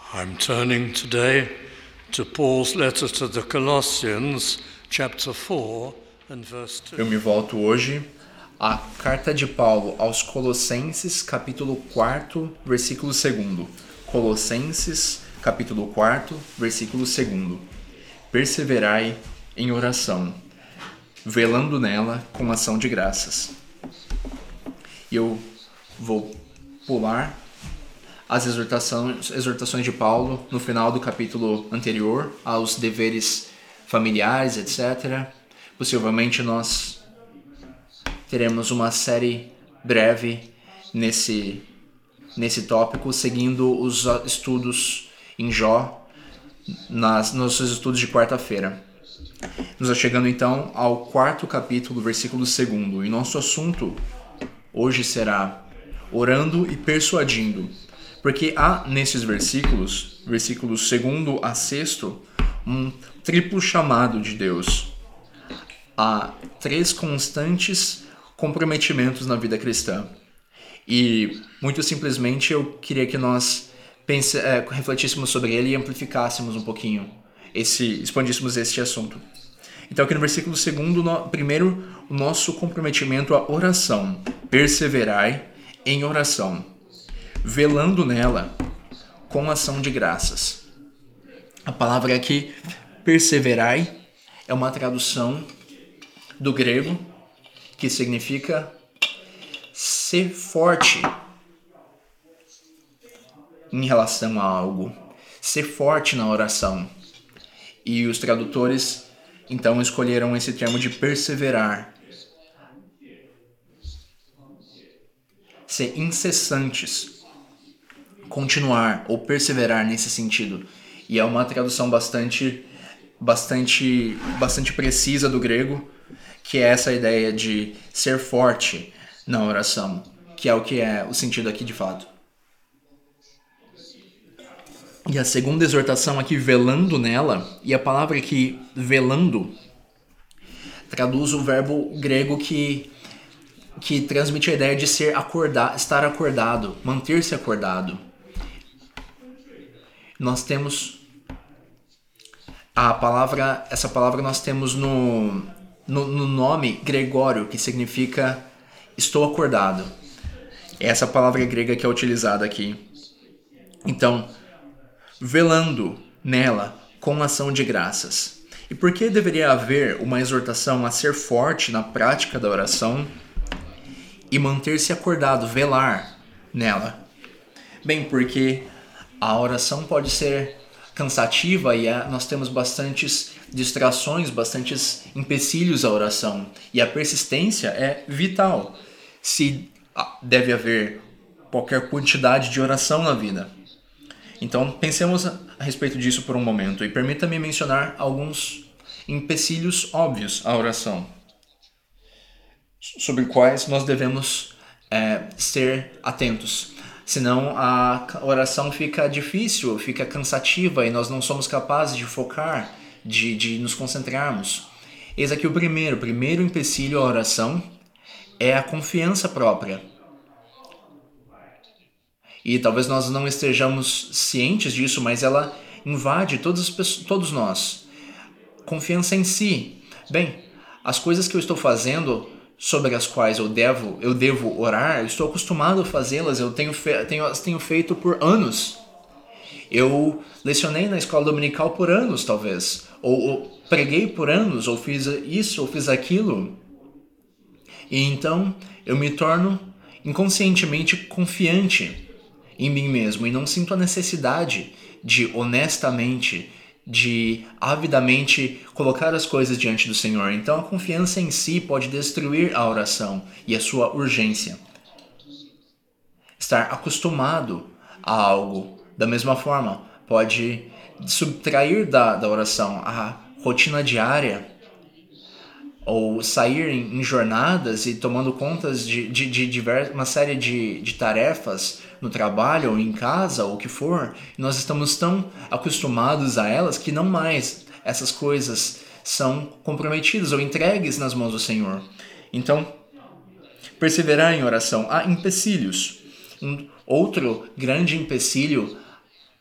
I'm turning today to Paul's letter to the Colossians, chapter 4 and verse 2. Eu me volto hoje à carta de Paulo aos Colossenses, capítulo 4, versículo 2. Colossenses, capítulo 4, versículo 2. Perseverai em oração, velando nela com ação de graças. E eu vou pular as exortações de Paulo no final do capítulo anterior, aos deveres familiares, etc. Possivelmente nós teremos uma série breve nesse tópico, seguindo os estudos em Jó, nos estudos de quarta-feira. Nos chegando então ao 4º capítulo, versículo 2. E nosso assunto hoje será orando e persuadindo. Porque há nesses versículos 2 a 6, um triplo chamado de Deus. Há 3 constantes comprometimentos na vida cristã. E, muito simplesmente, eu queria que nós refletíssemos sobre ele e amplificássemos um pouquinho, expandíssemos este assunto. Então, aqui no versículo 2, primeiro, o nosso comprometimento à oração. Perseverai em oração, velando nela com ação de graças. A palavra aqui, perseverai, é uma tradução do grego que significa ser forte em relação a algo, ser forte na oração. E os tradutores então escolheram esse termo de perseverar, ser incessantes, continuar ou perseverar nesse sentido. E é uma tradução bastante precisa do grego, que é essa ideia de ser forte na oração, que é o sentido aqui de fato. E a segunda exortação aqui, velando nela, e a palavra aqui, velando, traduz o verbo grego que transmite a ideia de estar acordado, manter-se acordado. Nós temos essa palavra nós temos no nome Gregório, que significa estou acordado. É essa palavra grega que é utilizada aqui. Então, velando nela com ação de graças. E por que deveria haver uma exortação a ser forte na prática da oração e manter-se acordado, velar nela? Bem, porque a oração pode ser cansativa e nós temos bastantes distrações, bastantes empecilhos à oração. E a persistência é vital se deve haver qualquer quantidade de oração na vida. Então, pensemos a respeito disso por um momento e permita-me mencionar alguns empecilhos óbvios à oração, sobre quais nós devemos ser atentos. Senão a oração fica difícil, fica cansativa e nós não somos capazes de focar, de nos concentrarmos. Eis aqui o primeiro empecilho à oração é a confiança própria. E talvez nós não estejamos cientes disso, mas ela invade todos nós. Confiança em si. Bem, as coisas que eu estou fazendo, sobre as quais eu devo orar, eu estou acostumado a fazê-las, eu tenho feito por anos. Eu lecionei na escola dominical por anos, talvez. Ou preguei por anos, ou fiz isso, ou fiz aquilo. E então eu me torno inconscientemente confiante em mim mesmo e não sinto a necessidade de honestamente, de avidamente colocar as coisas diante do Senhor. Então a confiança em si pode destruir a oração e a sua urgência. Estar acostumado a algo, da mesma forma, pode subtrair da oração a rotina diária, ou sair em jornadas e tomando contas de uma série de tarefas no trabalho ou em casa, ou o que for. Nós estamos tão acostumados a elas que não mais essas coisas são comprometidas ou entregues nas mãos do Senhor. Então, perseverar em oração. Há empecilhos. Outro grande empecilho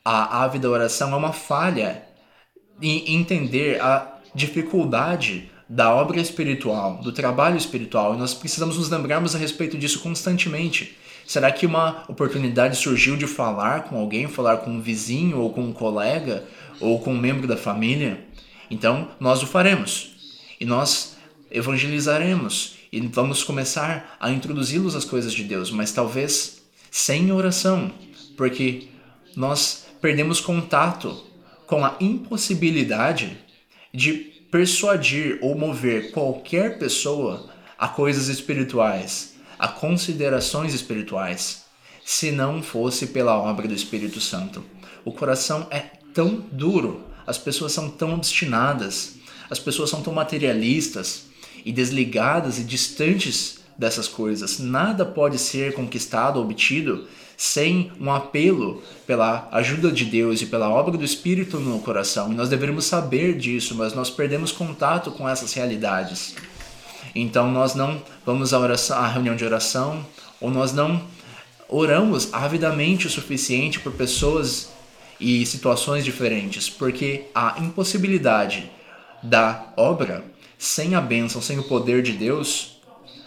a ávida oração é uma falha em entender a dificuldade da obra espiritual, do trabalho espiritual, e nós precisamos nos lembrarmos a respeito disso constantemente. Será que uma oportunidade surgiu de falar com alguém, falar com um vizinho, ou com um colega, ou com um membro da família? Então, nós o faremos, e nós evangelizaremos, e vamos começar a introduzi-los às coisas de Deus, mas talvez sem oração, porque nós perdemos contato com a impossibilidade de persuadir ou mover qualquer pessoa a coisas espirituais, a considerações espirituais, se não fosse pela obra do Espírito Santo. O coração é tão duro, as pessoas são tão obstinadas, as pessoas são tão materialistas e desligadas e distantes dessas coisas. Nada pode ser conquistado ou obtido sem um apelo pela ajuda de Deus e pela obra do Espírito no coração. E nós deveríamos saber disso, mas nós perdemos contato com essas realidades. Então nós não vamos à reunião de oração, ou nós não oramos avidamente o suficiente por pessoas e situações diferentes, porque a impossibilidade da obra sem a bênção, sem o poder de Deus,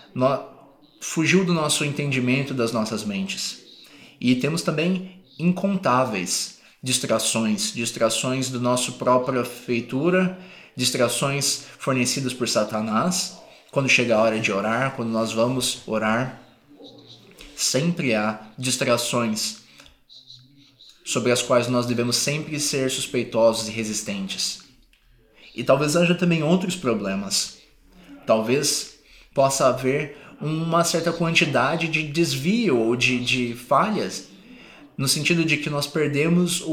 fugiu do nosso entendimento, das nossas mentes. E temos também incontáveis distrações da nossa própria feitura, distrações fornecidas por Satanás. Quando chega a hora de orar, quando nós vamos orar, sempre há distrações sobre as quais nós devemos sempre ser suspeitosos e resistentes. E talvez haja também outros problemas. Talvez possa haver uma certa quantidade de desvio ou de falhas, no sentido de que nós perdemos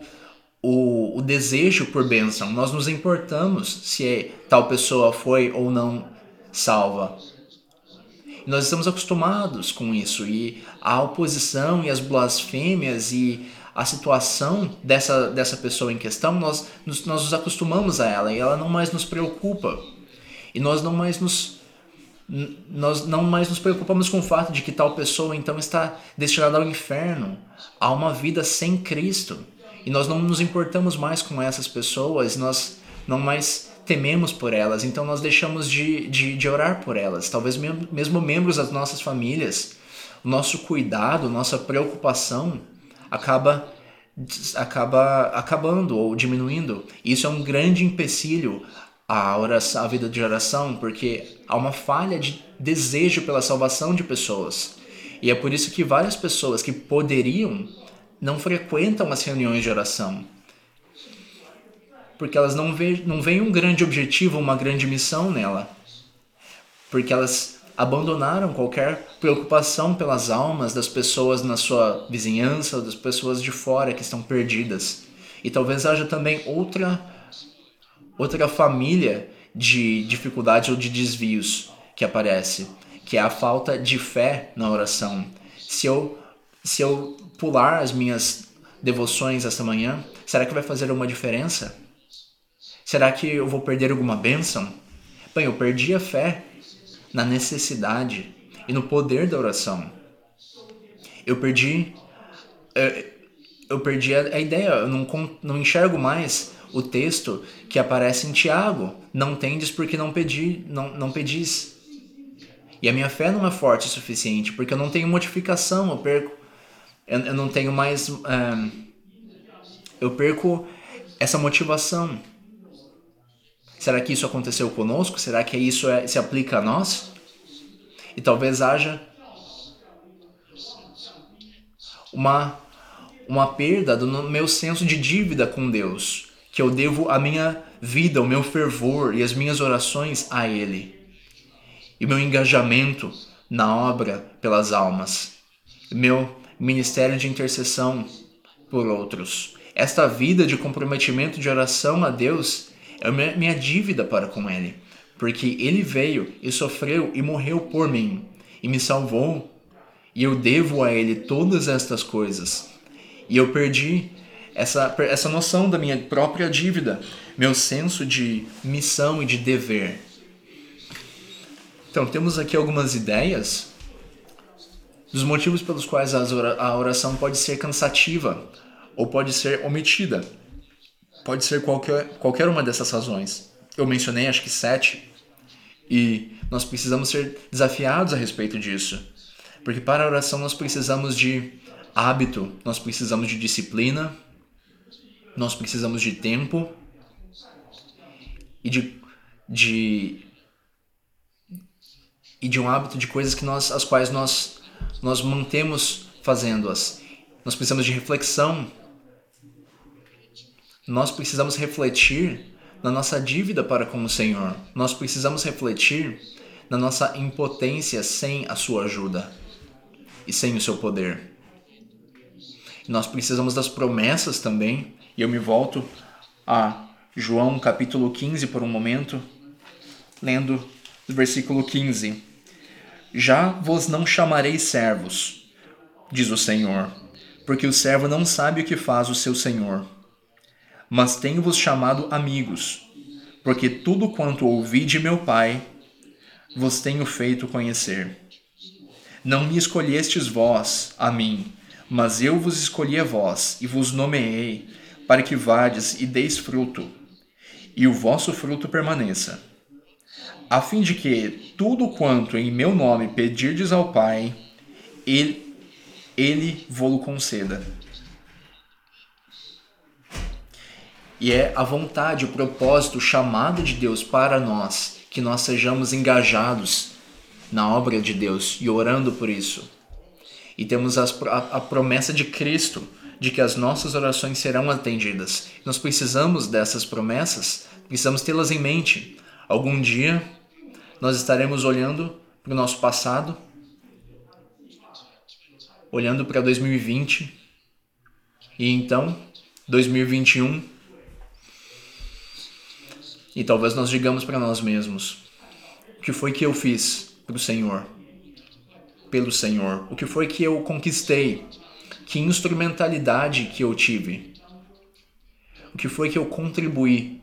o desejo por bênção. Nós nos importamos se tal pessoa foi ou não salva. E nós estamos acostumados com isso, e a oposição e as blasfêmias e a situação dessa pessoa em questão, nós nos acostumamos a ela, e ela não mais nos preocupa. E nós não mais nos preocupamos com o fato de que tal pessoa então está destinada ao inferno, a uma vida sem Cristo. E nós não nos importamos mais com essas pessoas, nós não mais tememos por elas, então nós deixamos de orar por elas. Talvez mesmo membros das nossas famílias, o nosso cuidado, nossa preocupação acaba acabando ou diminuindo. Isso é um grande empecilho à vida de oração, porque há uma falha de desejo pela salvação de pessoas. E é por isso que várias pessoas que poderiam não frequentam as reuniões de oração, porque elas não veem um grande objetivo, uma grande missão nela, porque elas abandonaram qualquer preocupação pelas almas das pessoas na sua vizinhança, das pessoas de fora que estão perdidas. E talvez haja também outra família de dificuldades ou de desvios que aparece, que é a falta de fé na oração. Se eu pular as minhas devoções esta manhã, será que vai fazer uma diferença? Será que eu vou perder alguma bênção? Bem, eu perdi a fé na necessidade e no poder da oração. Eu perdi a ideia, eu não enxergo mais o texto que aparece em Tiago. Não tendes porque não pedis. E a minha fé não é forte o suficiente, porque eu não tenho modificação, eu não tenho mais... eu perco essa motivação. Será que isso aconteceu conosco? Será que isso se aplica a nós? E talvez haja uma perda do meu senso de dívida com Deus, que eu devo a minha vida, o meu fervor e as minhas orações a Ele. E meu engajamento na obra pelas almas. Meu ministério de intercessão por outros. Esta vida de comprometimento de oração a Deus é minha dívida para com Ele, porque Ele veio e sofreu e morreu por mim, e me salvou, e eu devo a Ele todas estas coisas. E eu perdi essa noção da minha própria dívida, meu senso de missão e de dever. Então, temos aqui algumas ideias dos motivos pelos quais a oração pode ser cansativa, ou pode ser omitida. Pode ser qualquer uma dessas razões. Eu mencionei acho que 7, e nós precisamos ser desafiados a respeito disso. Porque para a oração nós precisamos de hábito, nós precisamos de disciplina, nós precisamos de tempo e de um hábito de coisas as quais nós mantemos fazendo-as. Nós precisamos de reflexão. Nós precisamos refletir na nossa dívida para com o Senhor. Nós precisamos refletir na nossa impotência sem a sua ajuda e sem o seu poder. Nós precisamos das promessas também, e eu me volto a João capítulo 15 por um momento, lendo o versículo 15. Já vos não chamarei servos, diz o Senhor, porque o servo não sabe o que faz o seu senhor. Mas tenho-vos chamado amigos, porque tudo quanto ouvi de meu Pai, vos tenho feito conhecer. Não me escolhestes vós, a mim, mas eu vos escolhi a vós, e vos nomeei, para que vades e deis fruto, e o vosso fruto permaneça, a fim de que tudo quanto em meu nome pedirdes ao Pai, Ele vô-lo conceda. E é a vontade, o propósito, o chamado de Deus para nós, que nós sejamos engajados na obra de Deus e orando por isso. E temos a promessa de Cristo, de que as nossas orações serão atendidas. Nós precisamos dessas promessas, precisamos tê-las em mente. Algum dia nós estaremos olhando para o nosso passado, olhando para 2020, e então 2021, e talvez nós digamos para nós mesmos: o que foi que eu fiz para o Senhor? Pelo Senhor? O que foi que eu conquistei? Que instrumentalidade que eu tive? O que foi que eu contribuí?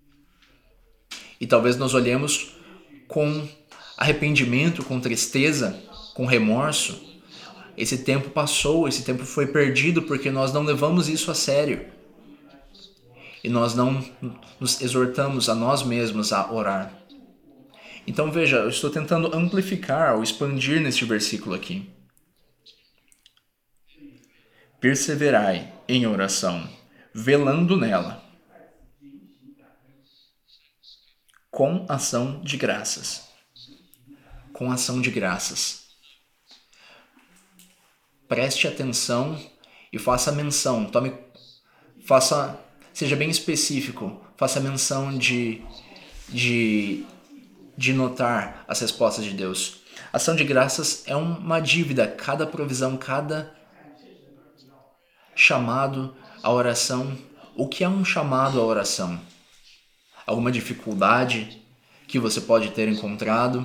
E talvez nós olhemos com arrependimento, com tristeza, com remorso. Esse tempo passou, esse tempo foi perdido porque nós não levamos isso a sério. E nós não nos exortamos a nós mesmos a orar. Então veja, eu estou tentando amplificar ou expandir neste versículo aqui. Perseverai em oração, velando nela, com ação de graças. Com ação de graças. Preste atenção e faça menção. Seja bem específico. Faça menção de notar as respostas de Deus. Ação de graças é uma dívida. Cada provisão, cada chamado à oração. O que é um chamado à oração? Alguma dificuldade que você pode ter encontrado?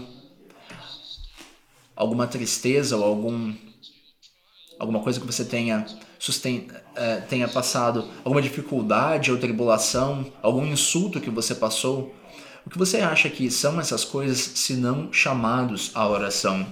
Alguma tristeza ou alguma coisa que você tenha passado? Alguma dificuldade ou tribulação? Algum insulto que você passou? O que você acha que são essas coisas se não chamados à oração?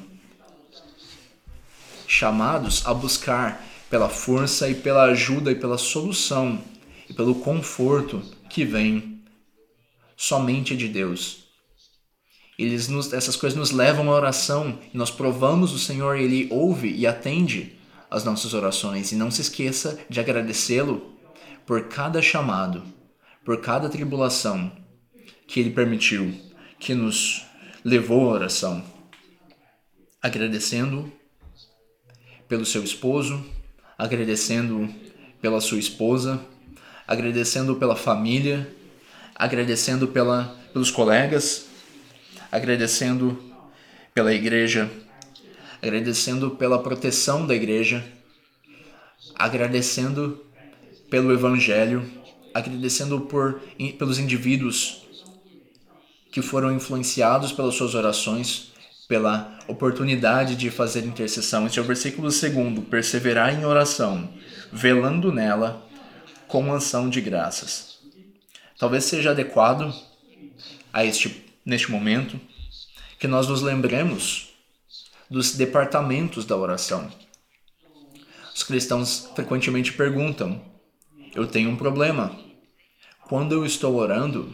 Chamados a buscar pela força e pela ajuda e pela solução e pelo conforto que vem somente de Deus. Essas coisas nos levam à oração e nós provamos o Senhor e Ele ouve e atende as nossas orações. E não se esqueça de agradecê-lo por cada chamado, por cada tribulação que Ele permitiu, que nos levou à oração. Agradecendo pelo seu esposo, agradecendo pela sua esposa, agradecendo pela família, agradecendo pelos colegas, agradecendo pela igreja, agradecendo pela proteção da igreja, agradecendo pelo evangelho, agradecendo pelos indivíduos que foram influenciados pelas suas orações, pela oportunidade de fazer intercessão. Este é o versículo 2, perseverar em oração, velando nela com ação de graças. Talvez seja adequado neste momento que nós nos lembremos dos departamentos da oração. Os cristãos frequentemente perguntam: eu tenho um problema. Quando eu estou orando,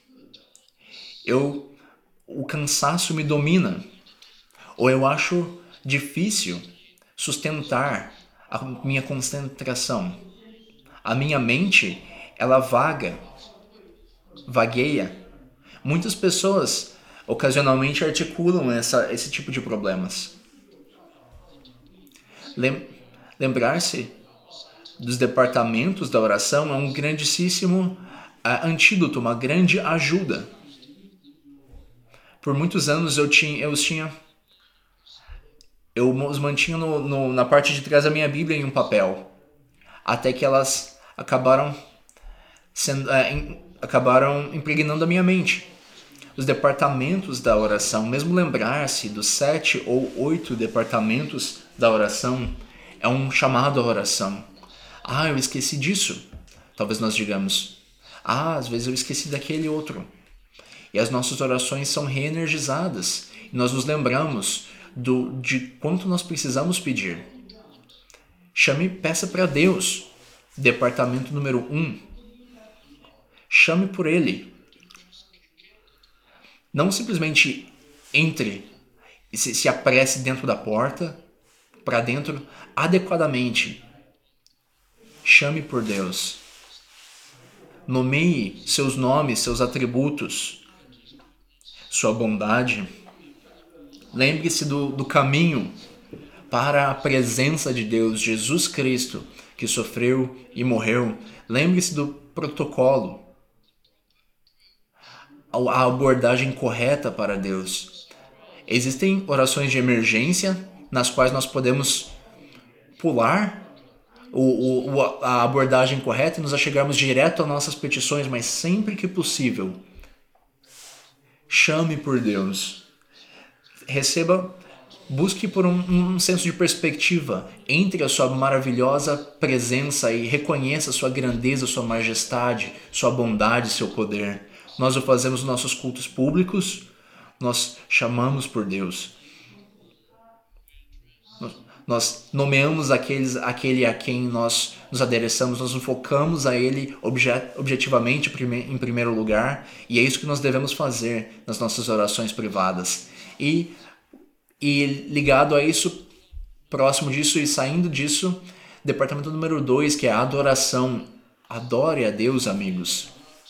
o cansaço me domina, ou eu acho difícil sustentar a minha concentração. A minha mente, ela vagueia. Muitas pessoas ocasionalmente articulam esse tipo de problemas. Lembrar-se dos departamentos da oração é um grandíssimo antídoto, uma grande ajuda. Por muitos anos eu os mantinha na parte de trás da minha Bíblia em um papel, até que elas acabaram impregnando a minha mente. Os departamentos da oração, mesmo lembrar-se dos 7 ou 8 departamentos da oração, é um chamado à oração. Eu esqueci disso. Talvez nós digamos, às vezes eu esqueci daquele outro. E as nossas orações são reenergizadas. E nós nos lembramos de quanto nós precisamos pedir. Peça para Deus. Departamento número 1. Chame por Ele. Não simplesmente entre e se apresse dentro da porta, para dentro, adequadamente. Chame por Deus. Nomeie seus nomes, seus atributos, sua bondade. Lembre-se do caminho para a presença de Deus, Jesus Cristo, que sofreu e morreu. Lembre-se do protocolo, a abordagem correta para Deus. Existem orações de emergência nas quais nós podemos pular a abordagem correta e nos achegarmos direto às nossas petições, mas sempre que possível, chame por Deus. Busque por um senso de perspectiva. Entre a sua maravilhosa presença e reconheça sua grandeza, sua majestade, sua bondade, seu poder. Nós o fazemos nos nossos cultos públicos, nós chamamos por Deus. Nós nomeamos aquele a quem nós nos adereçamos, nós nos focamos a Ele objetivamente em primeiro lugar, e é isso que nós devemos fazer nas nossas orações privadas. E ligado a isso, próximo disso e saindo disso, departamento número 2, que é a adoração. Adore a Deus, amigos.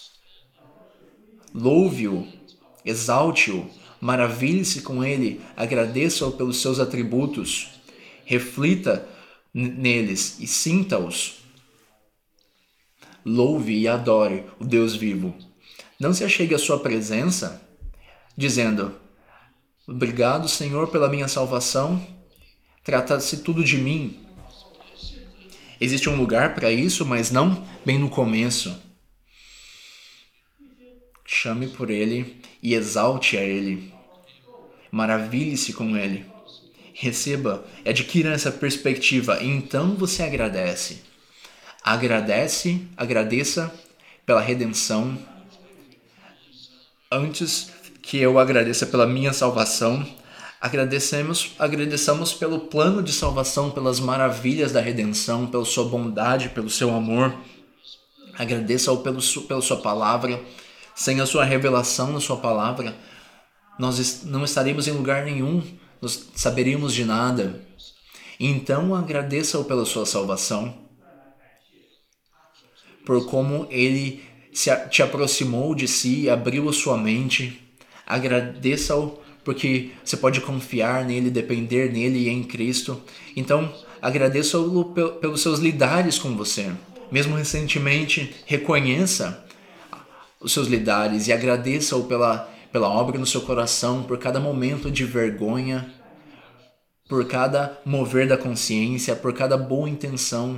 Louve-o, exalte-o, maravilhe-se com Ele, agradeça-o pelos seus atributos, reflita neles e sinta-os. Louve e adore o Deus vivo. Não se achegue à sua presença dizendo: obrigado, Senhor, pela minha salvação, trata-se tudo de mim. Existe um lugar para isso, mas não bem no começo. Chame por Ele e exalte a Ele. Maravilhe-se com Ele. Adquira essa perspectiva e então você agradece. Agradeça pela redenção. Antes que eu agradeça pela minha salvação, agradeçamos pelo plano de salvação, pelas maravilhas da redenção, pela sua bondade, pelo seu amor. Agradeça-o pela sua palavra. Sem a sua revelação na sua palavra, nós não estaremos em lugar nenhum, nós saberíamos de nada. Então agradeça-o pela sua salvação, por como Ele te aproximou de si, abriu a sua mente. Agradeça-o porque você pode confiar nele, depender nele e em Cristo. Então agradeça-o pelos seus lidares com você. Mesmo recentemente, reconheça os seus lidares e agradeça-o pela obra no seu coração, por cada momento de vergonha, por cada mover da consciência, por cada boa intenção.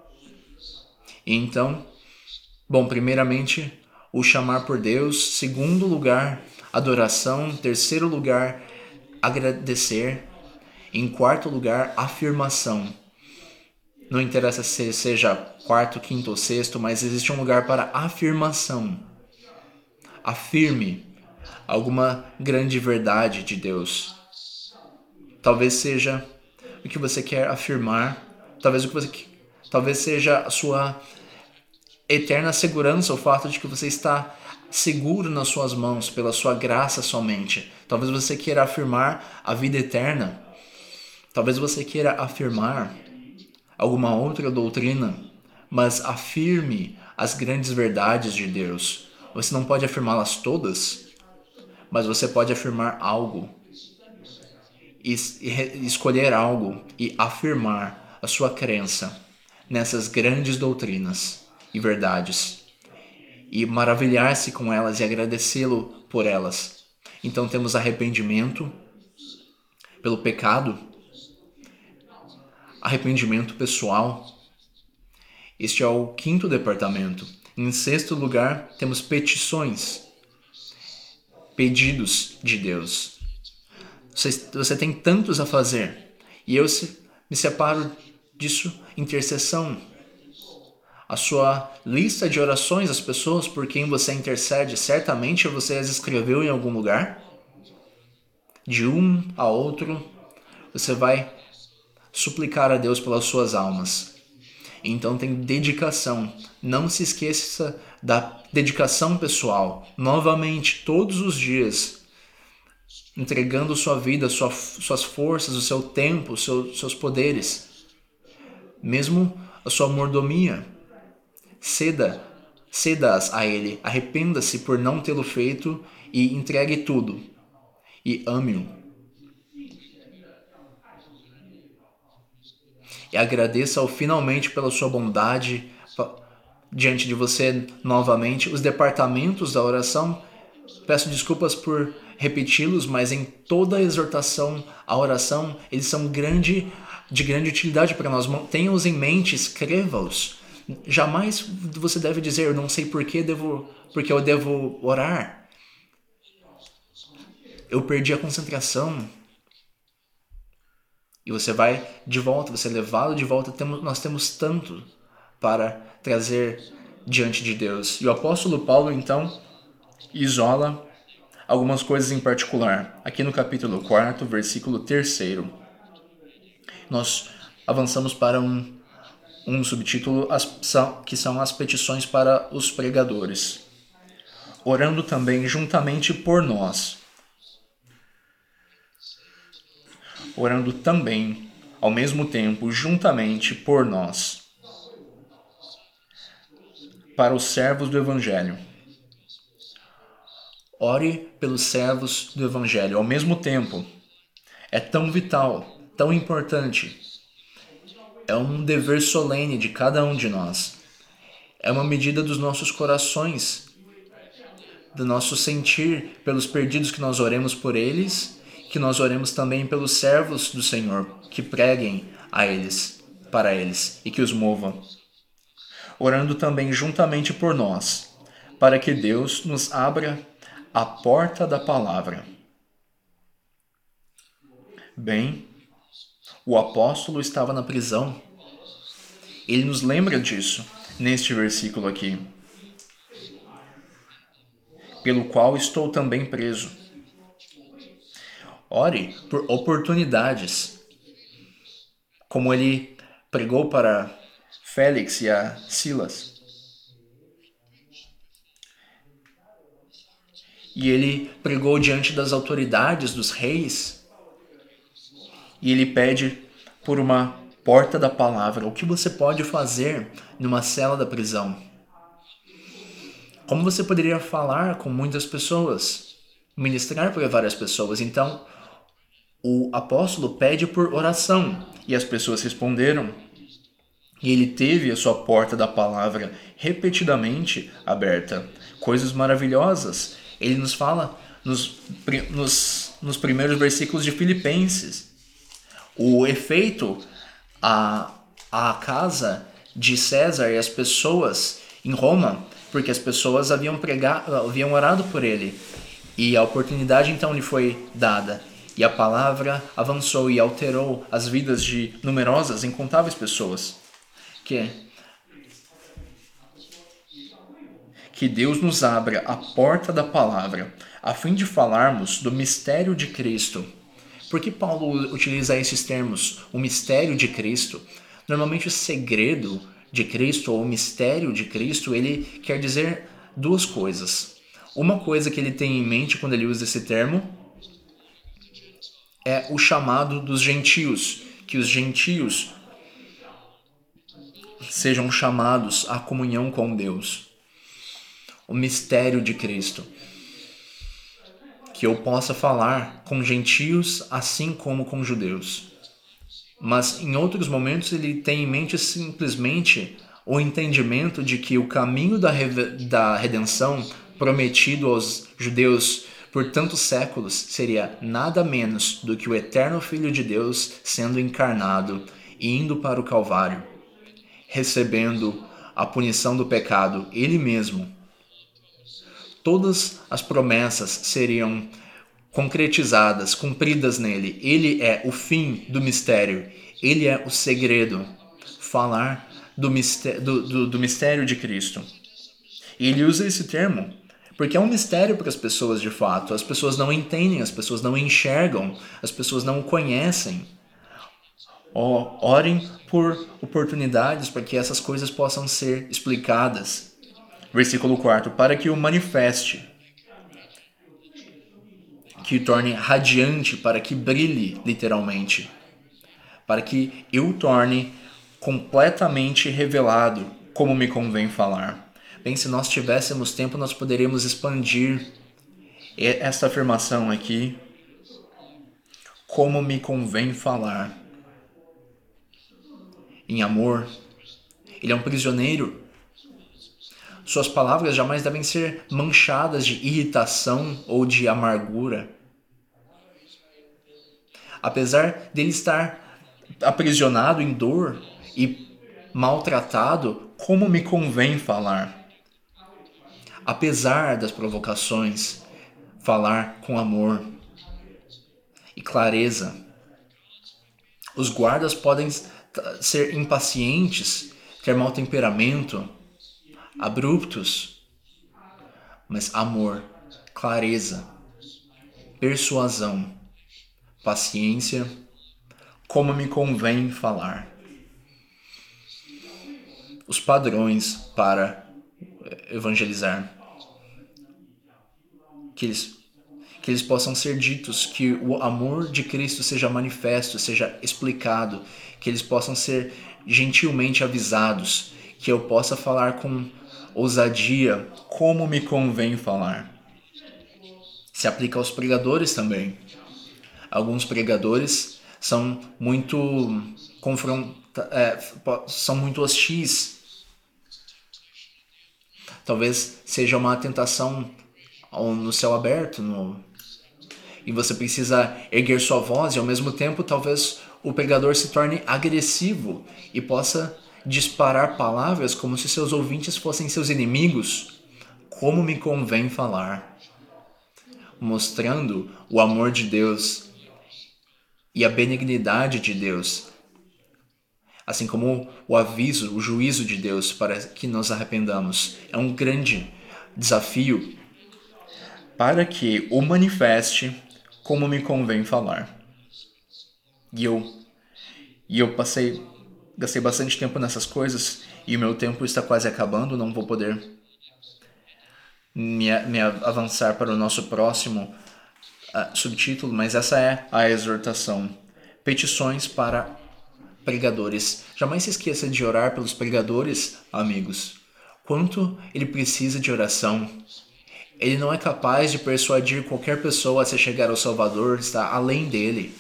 Então, primeiramente, o chamar por Deus. Segundo lugar, adoração. Terceiro lugar, agradecer. Em quarto lugar, afirmação. Não interessa se seja quarto, quinto ou sexto, mas existe um lugar para afirmação. Afirme alguma grande verdade de Deus. Talvez seja o que você quer afirmar, talvez seja eterna segurança o fato de que você está seguro nas suas mãos, pela sua graça somente. Talvez você queira afirmar a vida eterna. Talvez você queira afirmar alguma outra doutrina, mas afirme as grandes verdades de Deus. Você não pode afirmá-las todas, mas você pode afirmar algo. Escolher algo e afirmar a sua crença nessas grandes doutrinas e verdades e maravilhar-se com elas e agradecê-lo por elas. Então temos arrependimento pelo pecado, arrependimento pessoal. Este é o 5º departamento. Em 6º lugar, temos petições, pedidos de Deus. Você tem tantos a fazer, e eu me separo disso, intercessão. A sua lista de orações, as pessoas por quem você intercede, certamente você as escreveu em algum lugar. De um a outro, você vai suplicar a Deus pelas suas almas. Então tem dedicação. Não se esqueça da dedicação pessoal. Novamente, todos os dias, entregando sua vida, suas forças, o seu tempo, seus poderes. Mesmo a sua mordomia. Ceda-as a Ele. Arrependa-se por não tê-lo feito e entregue tudo. E ame-o. E agradeça-o finalmente pela sua bondade diante de você novamente. Os departamentos da oração, peço desculpas por repeti-los, mas em toda a exortação, a oração, eles são de grande utilidade para nós. Tenha-os em mente, escreva-os. Jamais você deve dizer, eu não sei porque eu devo orar. Eu perdi a concentração. E você vai de volta, você é levado de volta. Nós temos tanto para trazer diante de Deus. E o apóstolo Paulo, então, isola algumas coisas em particular. Aqui no capítulo 4, versículo 3, nós avançamos para um subtítulo que são as petições para os pregadores. Orando também juntamente por nós. Orando também, ao mesmo tempo, juntamente por nós. Para os servos do Evangelho. Ore pelos servos do Evangelho ao mesmo tempo. É tão vital, tão importante. É um dever solene de cada um de nós. É uma medida dos nossos corações, do nosso sentir pelos perdidos, que nós oremos por eles, que nós oremos também pelos servos do Senhor, que preguem a eles, para eles, e que os movam. Orando também juntamente por nós, para que Deus nos abra a porta da palavra. Bem, o apóstolo estava na prisão. Ele nos lembra disso neste versículo aqui. Pelo qual estou também preso. Ore por oportunidades. Como ele pregou para Félix e a Silas. E ele pregou diante das autoridades, dos reis. E ele pede por uma porta da palavra. O que você pode fazer numa cela da prisão? Como você poderia falar com muitas pessoas? Ministrar para várias pessoas. Então, o apóstolo pede por oração. E as pessoas responderam. E ele teve a sua porta da palavra repetidamente aberta. Coisas maravilhosas. Ele nos fala nos primeiros versículos de Filipenses. O efeito, a casa de César e as pessoas em Roma, porque as pessoas haviam orado por ele. E a oportunidade então lhe foi dada. E a palavra avançou e alterou as vidas de numerosas, incontáveis pessoas. Que Deus nos abra a porta da palavra, a fim de falarmos do mistério de Cristo. Por que Paulo utiliza esses termos? O mistério de Cristo. Normalmente o segredo de Cristo, ou o mistério de Cristo, ele quer dizer duas coisas. Uma coisa que ele tem em mente quando ele usa esse termo é o chamado dos gentios, que os gentios sejam chamados à comunhão com Deus. O mistério de Cristo. Que eu possa falar com gentios assim como com judeus. Mas em outros momentos ele tem em mente simplesmente o entendimento de que o caminho da redenção prometido aos judeus por tantos séculos seria nada menos do que o eterno Filho de Deus sendo encarnado e indo para o Calvário, recebendo a punição do pecado ele mesmo. Todas as promessas seriam concretizadas, cumpridas nele. Ele é o fim do mistério. Ele é o segredo. Falar do mistério de Cristo. E ele usa esse termo porque é um mistério para as pessoas de fato. As pessoas não entendem, as pessoas não enxergam, as pessoas não conhecem. Orem por oportunidades para que essas coisas possam ser explicadas. Versículo 4. Para que o manifeste, que o torne radiante, para que brilhe, literalmente. Para que eu o torne completamente revelado, como me convém falar. Bem, se nós tivéssemos tempo, nós poderíamos expandir esta afirmação aqui. Como me convém falar. Em amor. Ele é um prisioneiro. Suas palavras jamais devem ser manchadas de irritação ou de amargura. Apesar dele estar aprisionado em dor e maltratado, como me convém falar? Apesar das provocações, falar com amor e clareza. Os guardas podem ser impacientes, ter mau temperamento, abruptos, mas amor, clareza, persuasão, paciência, como me convém falar. Os padrões para evangelizar. Que eles possam ser ditos, que o amor de Cristo seja manifesto, seja explicado, que eles possam ser gentilmente avisados, que eu possa falar com ousadia, como me convém falar. Se aplica aos pregadores também. Alguns pregadores são muito são muito hostis. Talvez seja uma tentação no céu aberto, e você precisa erguer sua voz, e ao mesmo tempo talvez o pregador se torne agressivo e possa disparar palavras como se seus ouvintes fossem seus inimigos. Como me convém falar, mostrando o amor de Deus e a benignidade de Deus, assim como o aviso, o juízo de Deus para que nos arrependamos. É um grande desafio para que o manifeste como me convém falar. E eu gastei bastante tempo nessas coisas e o meu tempo está quase acabando, não vou poder me avançar para o nosso próximo subtítulo, mas essa é a exortação. Petições para pregadores. Jamais se esqueça de orar pelos pregadores, amigos. Quanto ele precisa de oração. Ele não é capaz de persuadir qualquer pessoa a se chegar ao Salvador, está além dele.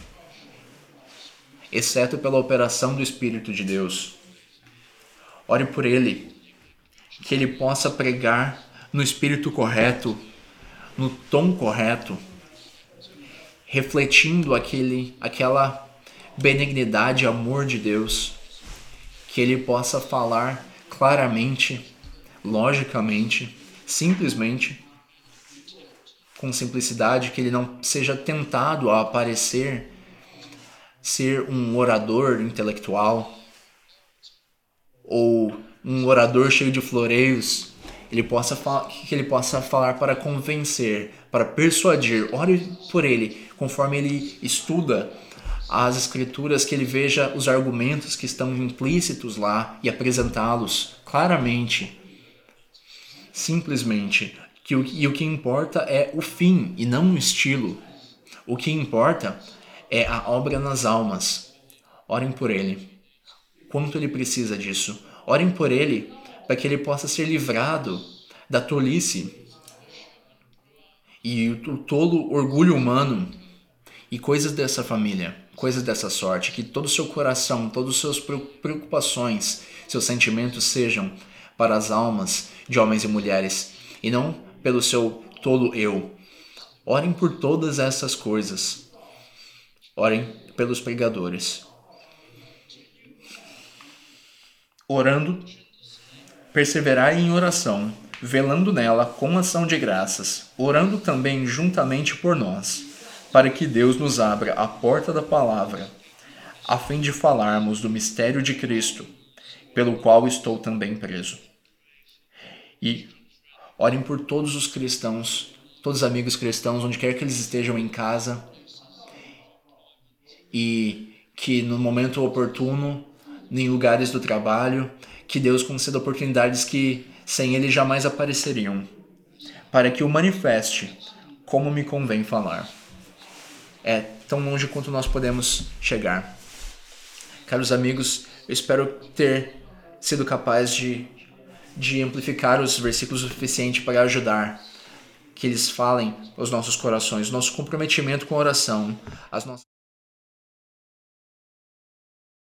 Exceto pela operação do Espírito de Deus. Ore por ele, que ele possa pregar no espírito correto, no tom correto, refletindo aquela benignidade e amor de Deus, que ele possa falar claramente, logicamente, simplesmente, com simplicidade, que ele não seja tentado a aparecer ser um orador intelectual ou um orador cheio de floreios. Que ele possa falar para convencer, para persuadir. Ore por ele, conforme ele estuda as escrituras, que ele veja os argumentos que estão implícitos lá e apresentá-los claramente, simplesmente. E o que importa é o fim e não o estilo. O que importa é a obra nas almas. Orem por ele. Quanto ele precisa disso. Orem por ele para que ele possa ser livrado da tolice e o tolo orgulho humano e coisas dessa família, coisas dessa sorte, que todo o seu coração, todas as suas preocupações, seus sentimentos sejam para as almas de homens e mulheres e não pelo seu tolo eu. Orem por todas essas coisas. Orem pelos pregadores. Orando, perseverai em oração, velando nela com ação de graças, orando também juntamente por nós, para que Deus nos abra a porta da palavra, a fim de falarmos do mistério de Cristo, pelo qual estou também preso. E orem por todos os cristãos, todos os amigos cristãos, onde quer que eles estejam em casa, e que no momento oportuno, em lugares do trabalho, que Deus conceda oportunidades que sem Ele jamais apareceriam, para que o manifeste como me convém falar. É tão longe quanto nós podemos chegar. Caros amigos, eu espero ter sido capaz de amplificar os versículos o suficiente para ajudar que eles falem aos nossos corações, nosso comprometimento com a oração, as nossas